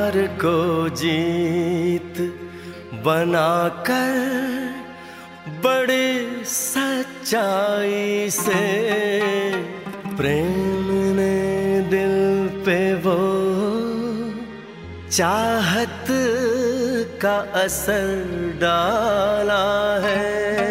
प्यार को जीत बनाकर बड़ी सच्चाई से प्रेम ने दिल पे वो चाहत का असर डाला है।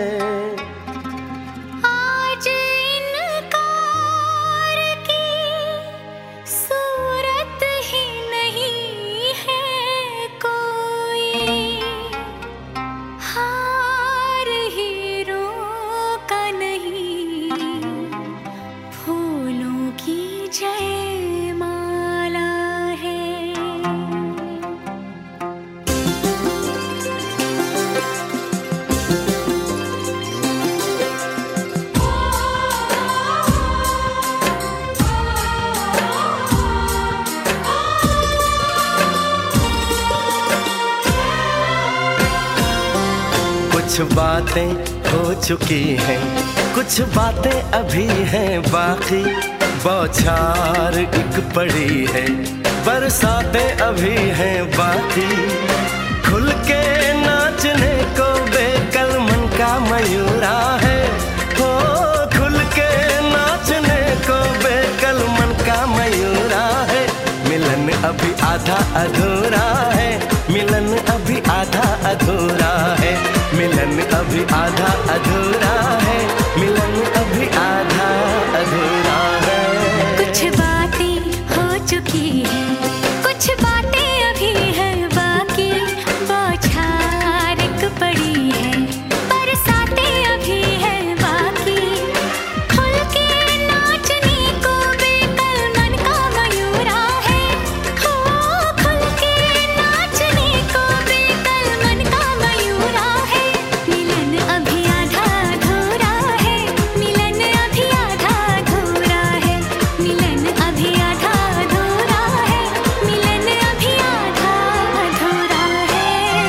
कुछ बातें हो चुकी हैं, कुछ बातें अभी हैं बाकी, बौछार एक पड़ी है, बरसातें अभी हैं बाकी। खुल के नाचने को बेकल मन का मयूरा है, हो खुल के नाचने को बेकल मन का मयूरा है। मिलन अभी आधा अधूरा है, मिलन अभी आधा अधूरा है, मिलन अभी आधा अधूरा है, मिलन अभी आधा अधूरा है। कुछ बातें हो चुकी हैं, कुछ बातें अभी हैं बाकी, बौछार एक पड़ी है, बरसातें अभी हैं बाकी। खुल के नाचने को बेकल मन का मयूरा है, हो खुल के नाचने को बेकल मन का मयूरा है। मिलन अभी आधा अधूरा है, मिलन अभी आधा अधूरा है, मिलन अभी आधा अधूरा है, मिलन अभी आधा अधूरा है।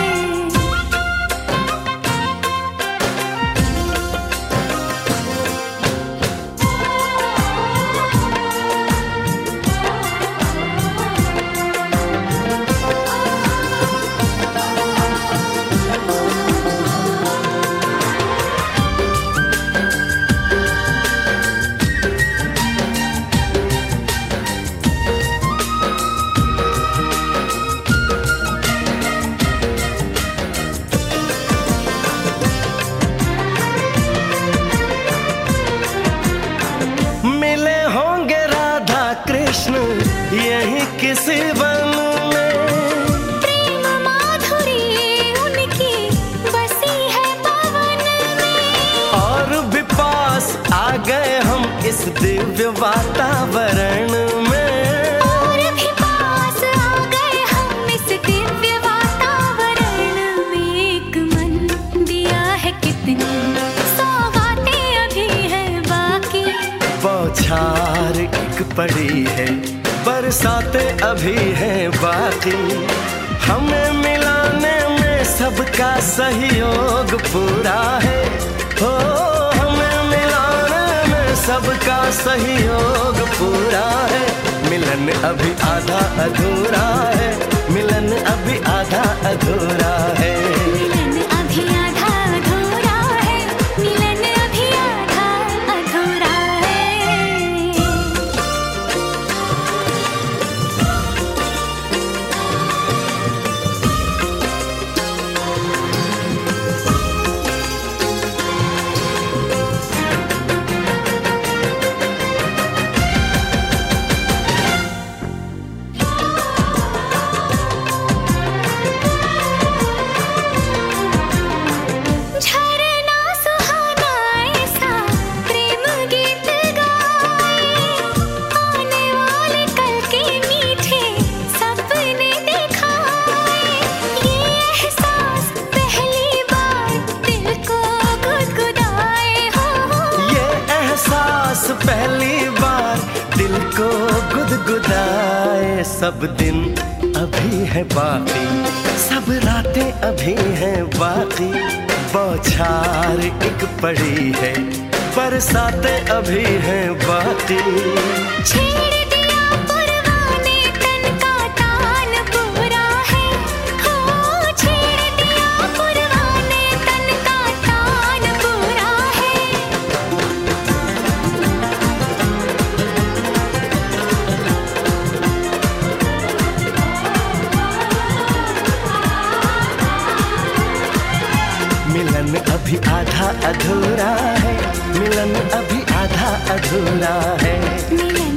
मिले होंगे राधा कृष्ण यही किसी वन में, प्रेम माधुरी उनकी बसी है पवन में, और भी पास आ गए हम इस दिव्य वातावरण में, और भी पास आ गए हम इस दिव्य वातावरण में। एक मन दिया है कितनी सौगातें अभी हैं बाकी, बौछार एक पड़ी है, बरसातें अभी हैं बाकी। हमें मिलाने में सबका सहयोग पूरा है, हो हमें मिलाने में सबका सहयोग पूरा है। मिलन अभी आधा अधूरा है, मिलन अभी आधा अधूरा है। मिलन अभी आधा अधूरा है, मिलन अभी आधा अधूरा है। झरना सुहाना ऐसा प्रेम गीत गाए, आने वाले कल के मीठे सपने दिखाए। ये एहसास पहली बार दिल को गुदगुदाए, हो ये एहसास पहली बार दिल को गुदगुदाए। सब दिन अभी है बाकी, सब रातें अभी हैं बाकी, बौछार एक पड़ी है, बरसातें अभी हैं बाकी। छेड़ दिया पुरवाने तन का तान पूरा मिलन अभी आधा अधूरा है, मिलन अभी आधा अधूरा है। मिलन